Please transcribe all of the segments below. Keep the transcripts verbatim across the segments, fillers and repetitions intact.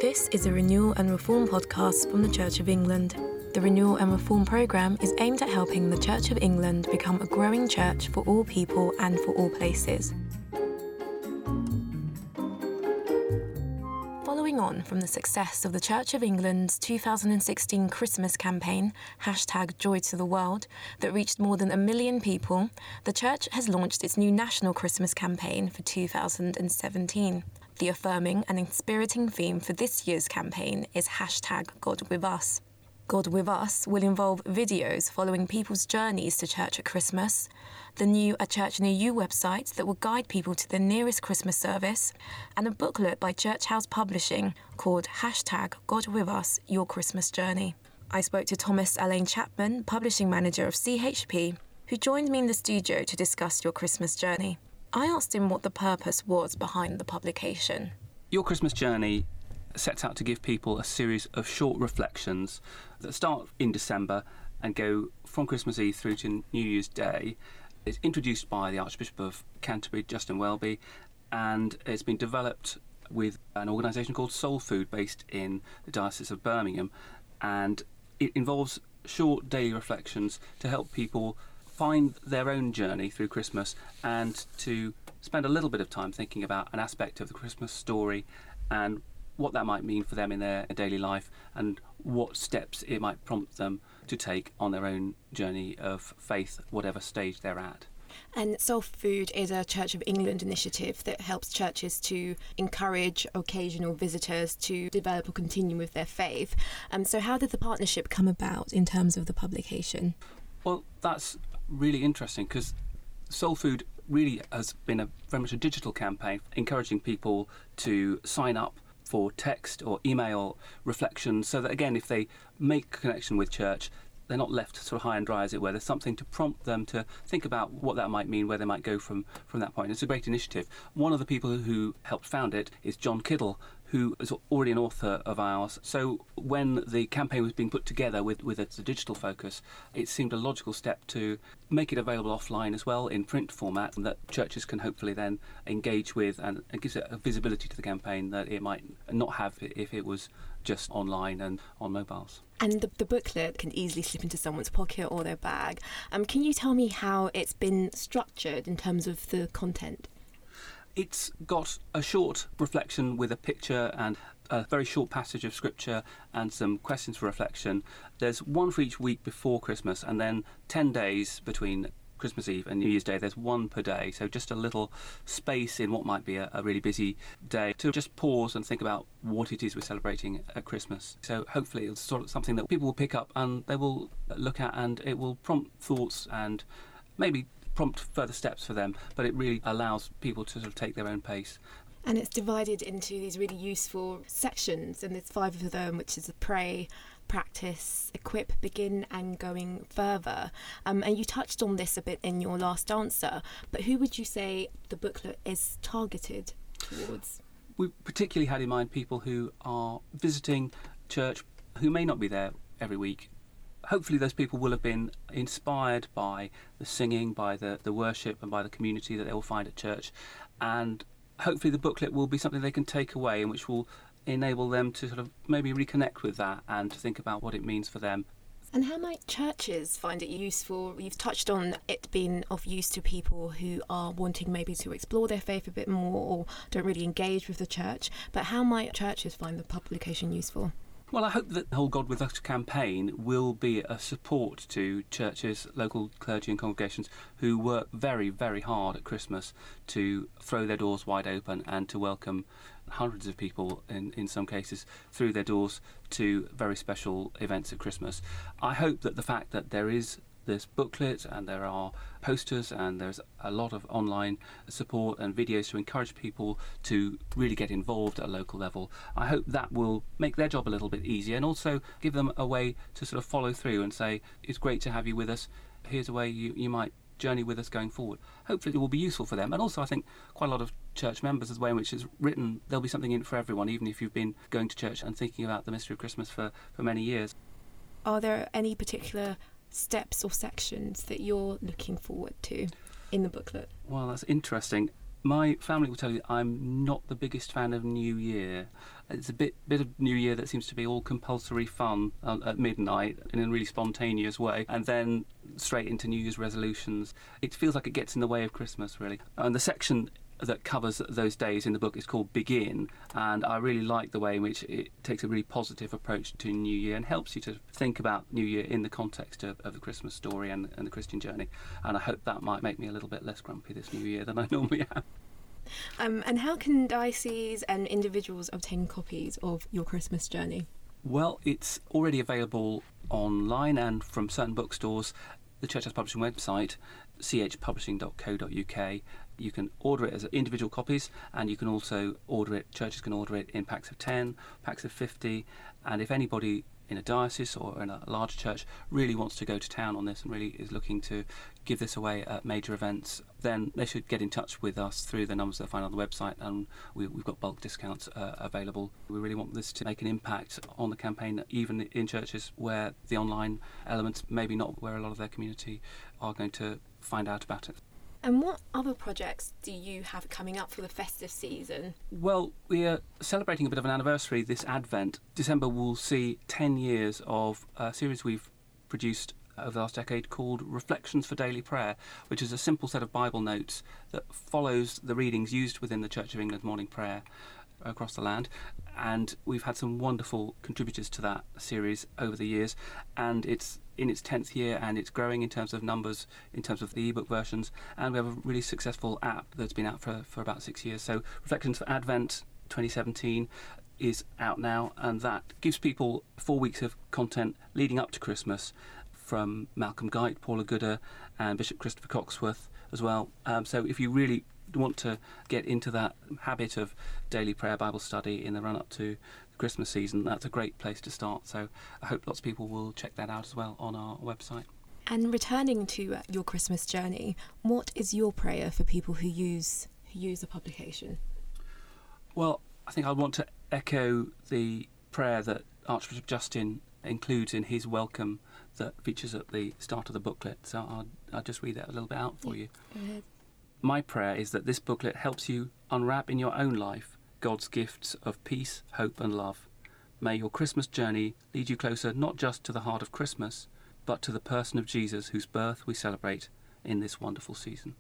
This is a Renewal and Reform podcast from the Church of England. The Renewal and Reform programme is aimed at helping the Church of England become a growing church for all people and for all places. Following on from the success of the Church of England's two thousand sixteen Christmas campaign, hashtag Joy to the World, that reached more than a million people, the Church has launched its new national Christmas campaign for two thousand seventeen. The affirming and inspiriting theme for this year's campaign is hashtag God with Us. God with Us will involve videos following people's journeys to church at Christmas, the new A Church Near You website that will guide people to their nearest Christmas service, and a booklet by Church House Publishing called hashtag God with Us, Your Christmas Journey. I spoke to Thomas Alain Chapman, publishing manager of C H P, who joined me in the studio to discuss Your Christmas Journey. I asked him what the purpose was behind the publication. Your Christmas Journey sets out to give people a series of short reflections that start in December and go from Christmas Eve through to New Year's Day. It's introduced by the Archbishop of Canterbury, Justin Welby, and it's been developed with an organisation called Soul Food based in the Diocese of Birmingham, and it involves short daily reflections to help people find their own journey through Christmas and to spend a little bit of time thinking about an aspect of the Christmas story and what that might mean for them in their daily life and what steps it might prompt them to take on their own journey of faith, whatever stage they're at. And Soul Food is a Church of England initiative that helps churches to encourage occasional visitors to develop or continue with their faith. Um, so how did the partnership come about in terms of the publication? Well, that's really interesting because Soul Food really has been a very much a digital campaign encouraging people to sign up for text or email reflections so that, again, if they make a connection with church, they're not left sort of high and dry, as it were. There's something to prompt them to think about what that might mean, where they might go from, from that point. It's a great initiative. One of the people who helped found it is John Kiddle, who is already an author of ours. So when the campaign was being put together with, with a, a digital focus, it seemed a logical step to make it available offline as well in print format that churches can hopefully then engage with, and it gives it a visibility to the campaign that it might not have if it was just online and on mobiles. And the, the booklet can easily slip into someone's pocket or their bag. Um, can you tell me how it's been structured in terms of the content? It's got a short reflection with a picture and a very short passage of scripture and some questions for reflection. There's one for each week before Christmas, and then ten days between Christmas Eve and New Year's Day. There's one per day, so just a little space in what might be a, a really busy day to just pause and think about what it is we're celebrating at Christmas. So hopefully it's sort of something that people will pick up and they will look at, and it will prompt thoughts and maybe prompt further steps for them, but it really allows people to sort of take their own pace. And it's divided into these really useful sections, and there's five of them, which is pray, practice, equip, begin, and going further. Um, and you touched on this a bit in your last answer, but who would you say the booklet is targeted towards? We particularly had in mind people who are visiting church who may not be there every week. Hopefully those people will have been inspired by the singing, by the, the worship and by the community that they will find at church, and hopefully the booklet will be something they can take away and which will enable them to sort of maybe reconnect with that and to think about what it means for them. And how might churches find it useful? You've touched on it being of use to people who are wanting maybe to explore their faith a bit more or don't really engage with the church, but how might churches find the publication useful? Well, I hope that the whole God With Us campaign will be a support to churches, local clergy and congregations who work very, very hard at Christmas to throw their doors wide open and to welcome hundreds of people, in, in some cases, through their doors to very special events at Christmas. I hope that the fact that there is this booklet and there are posters and there's a lot of online support and videos to encourage people to really get involved at a local level, I hope that will make their job a little bit easier and also give them a way to sort of follow through and say, it's great to have you with us, here's a way you, you might journey with us going forward. Hopefully it will be useful for them, and also I think quite a lot of church members, as the way in which it's written, there'll be something in it for everyone, even if you've been going to church and thinking about the mystery of Christmas for, for many years. Are there any particular steps or sections that you're looking forward to in the booklet? Well, that's interesting. My family will tell you I'm not the biggest fan of New Year. It's a bit bit of New Year that seems to be all compulsory fun uh, at midnight in a really spontaneous way, and then straight into New Year's resolutions. It feels like it gets in the way of Christmas, really. And the section that covers those days in the book is called Begin, and I really like the way in which it takes a really positive approach to New Year and helps you to think about New Year in the context of, of the Christmas story and, and the Christian journey. And I hope that might make me a little bit less grumpy this New Year than I normally am. Um, and how can dioceses and individuals obtain copies of Your Christmas Journey? Well, it's already available online and from certain bookstores. The Church House Publishing website, c h publishing dot co dot u k. You can order it as individual copies, and you can also order it, churches can order it in packs of ten, packs of fifty, and if anybody in a diocese or in a large church really wants to go to town on this and really is looking to give this away at major events, then they should get in touch with us through the numbers they'll find on the website, and we, we've got bulk discounts uh, available. We really want this to make an impact on the campaign, even in churches where the online elements, maybe not where a lot of their community are going to find out about it. And what other projects do you have coming up for the festive season? Well, we are celebrating a bit of an anniversary this Advent. December will see ten years of a series we've produced over the last decade called Reflections for Daily Prayer, which is a simple set of Bible notes that follows the readings used within the Church of England morning prayer across the land. And we've had some wonderful contributors to that series over the years, and it's in its tenth year and it's growing in terms of numbers, in terms of the ebook versions, and we have a really successful app that's been out for, for about six years. So Reflections for Advent twenty seventeen is out now, and that gives people four weeks of content leading up to Christmas from Malcolm Guite, Paula Gooder and Bishop Christopher Coxworth as well. Um, so if you really want to get into that habit of daily prayer Bible study in the run-up to the Christmas season, that's a great place to start. So I hope lots of people will check that out as well on our website. And returning to Your Christmas Journey, what is your prayer for people who use who use the publication? Well, I think I want to echo the prayer that Archbishop Justin includes in his welcome that features at the start of the booklet. So I'll, I'll just read that a little bit out for you. Go ahead. My prayer is that this booklet helps you unwrap in your own life God's gifts of peace, hope and love. May your Christmas journey lead you closer not just to the heart of Christmas, but to the person of Jesus whose birth we celebrate in this wonderful season.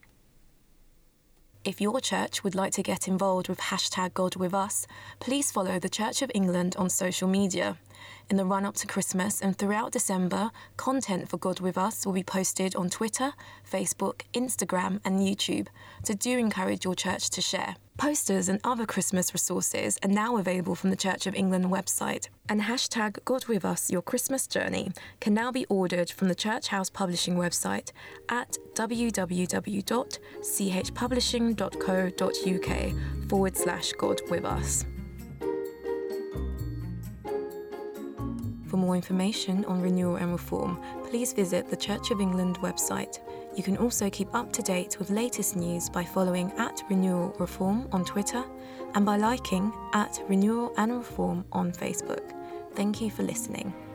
If your church would like to get involved with hashtag God With Us, please follow the Church of England on social media. In the run-up to Christmas and throughout December, content for God With Us will be posted on Twitter, Facebook, Instagram and YouTube, so do encourage your church to share. Posters and other Christmas resources are now available from the Church of England website, and hashtag God With Us Your Christmas Journey can now be ordered from the Church House Publishing website at w w w dot c h publishing dot co dot u k forward slash God With Us. For more information on renewal and reform, please visit the Church of England website. You can also keep up to date with latest news by following at Renewal Reform on Twitter and by liking at Renewal and Reform on Facebook. Thank you for listening.